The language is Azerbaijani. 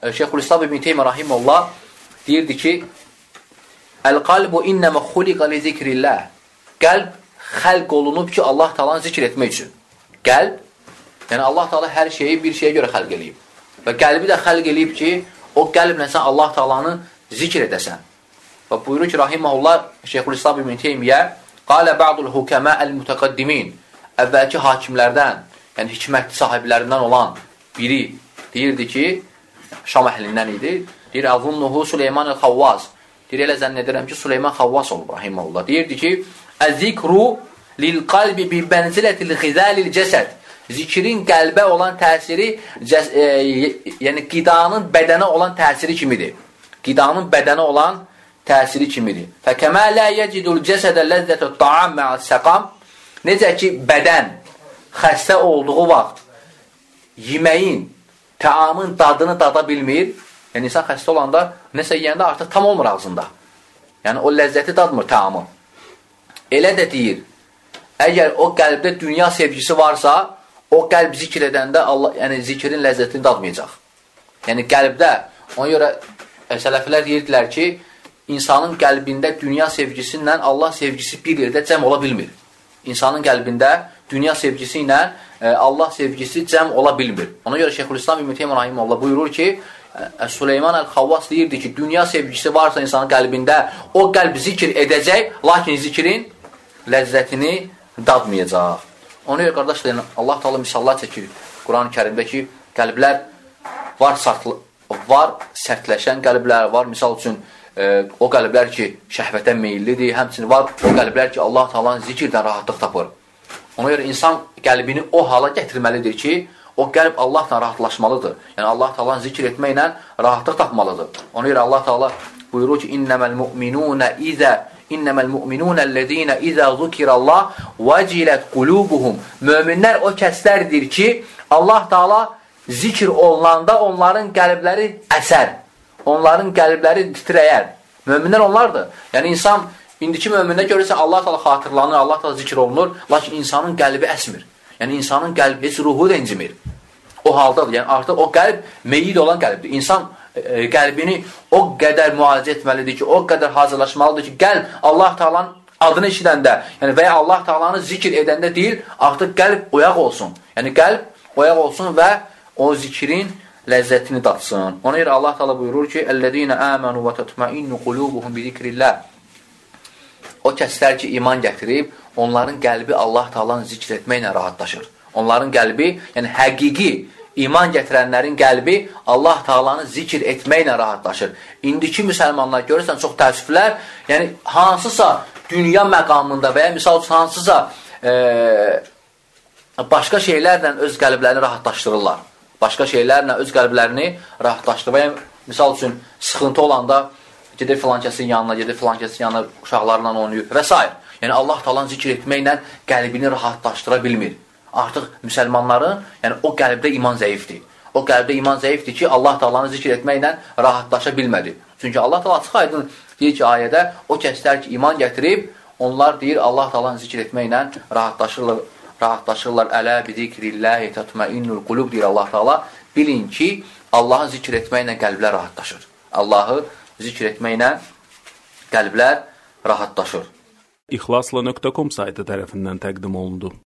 Şeyxülislam İbn Teymiyyə rahimehullah deyirdi ki, Əl-qalbu innəmə xuliqa li zikrillah. Qəlb xəlq olunub ki, Allah Taala'nı zikr etmək üçün. Qəlb, yəni Allah Taala hər şeyi bir şeyə görə xəlq eləyib. Və qəlbi də xəlq eləyib ki, o qəlblə sən Allah Taala'nı zikr edəsən. Və buyurur ki, rahimehullah Şeyxülislam İbn Teymiyyə, qalə ba'dul hukama el-mutaqaddimin. Əvvəlki hakimlərdən, yəni hikmət sahiblərindən olan biri deyirdi ki, Şam əhlindən idi. Deyir, əzunnuhu Süleyman el-Xavvaz. Deyir, elə zənn edirəm ki, Süleyman Xavvas olub, rahimehullah. Deyirdi ki, əz-zikru lil-qalbi bi bənzilətil xizalil cəsəd. Zikrin qəlbə olan təsiri, yəni qidanın bədənə olan təsiri kimidir. Qidanın bədənə olan təsiri kimidir. Fəkəmə lə yecidul cəsədə ləzzətə ta'am mə'əs-səqam. Necə ki, bədən xəstə olduğu vaxt yeməyin, təamın dadını dada bilmir. Yəni, insan xəstə olanda nəsə yiyəndə artıq tam olmur ağzında. Yəni, o ləzzəti dadmır təamı. Elə də deyir, əgər o qəlbdə dünya sevgisi varsa, o qəlb zikr edəndə yəni zikrin ləzzətini dadmayacaq. Yəni, qəlbdə, ona görə sələflər deyirdilər ki, insanın qəlbində dünya sevgisi ilə Allah sevgisi bir yerdə cəm ola bilmir. İnsanın qəlbində dünya sevgisi ilə Allah sevgisi cəm ola bilmir. Ona görə Şeyxülislam İbn Teymiyyə rahimehullah buyurur ki, Süleyman el-Xavvas deyirdi ki, dünya sevgisi varsa insanın qəlbində, o qəlb zikr edəcək, lakin zikrin ləzzətini dadmayacaq. Ona görə qardaşlar, Allah Taala misallar çəkir Quran-ı Kərimdə ki, qəlblər var sərtləşən qəlblər var. Misal üçün, o qəlblər ki, şəhvətə meyillidir, həmçinin var o qəlblər ki, Allah Taala'nın zikirdən rahatlıq tapır. Ona görə insan qəlbini o hala gətirməlidir ki, o qəlb Allahla rahatlaşmalıdır. Yəni, Allah Taala'nı zikr etməklə rahatlıq tapmalıdır. Ona görə Allah Taala buyurur ki, İnnəməl mu'minunəl-ləzīnə izə zukirallah vəcilət qulubuhum. Möminlər o kəslərdir ki, Allah Taala zikr olunanda onların qəlbləri əsər. Onların qəlbləri titrəyər. Möminlər onlardır. Yəni, insan, indiki mömində görürsə, Allah Taala xatırlanır, Allah Taala zikr olunur, lakin insanın qəlbi əsmir. Yəni, insanın qəlbi heç ruhu da incimir. O haldadır. Yəni, artıq o qəlb meyyid olan qəlbdir. İnsan qəlbini o qədər müalicə etməlidir ki, o qədər hazırlaşmalıdır ki, qəlb Allah Taala'nın adını eşidəndə, yəni və ya Allah Taala'nı zikr edəndə deyil, artıq qəlb oyaq olsun. Yəni, qəlb oyaq olsun və o zikrin ləzzətini datsın. Ona görə Allah Taala buyurur ki, "Ellezina amanu və tatma'innu qulubuhum bi zikrillah." O kəslər ki, iman gətirib, onların qəlbi Allah Taala'nı zikr etməklə rahatlaşır. Onların qəlbi, yəni həqiqi iman gətirənlərin qəlbi Allah Taala'nı zikr etməklə rahatlaşır. İndiki müsəlmanlar görürsən, çox təəssüflər, yəni hansısa dünya məqamında və ya misal üçün hansısa başqa şeylərlə öz qəlblərini rahatlaşdırırlar. Başqa şeylərlə öz qəlblərini rahatlaşdırır. Və ya misal üçün sıxıntı olanda gedir filankəsin yanına, gedir filankəsin yanına uşaqlarla oynayır və s. Yəni Allah Taala'nı zikr etməklə qəlbini rahatlaşdıra bilmir. Artıq müsəlmanların, yəni o qəlbdə iman zəifdir. O qəlbdə iman zəifdir ki, Allah Taala'nı zikr etməklə rahatlaşa bilmədi. Çünki Allah Taala açıq aydın deyir ki, ayədə o kəslər ki, iman gətirib, onlar deyir Allah Taala'nı zikr etməklə rahatlaşırlar. Ələ bi zikrillahi tatmainnul qulub deyir Allah Taala. Bilin ki, Allahı zikr etməklə qəlblər rahatlaşır. Allahı zikr etməklə qəlblər rahatlaşır. İxlasla.com saytı tərəfindən təqdim olundu.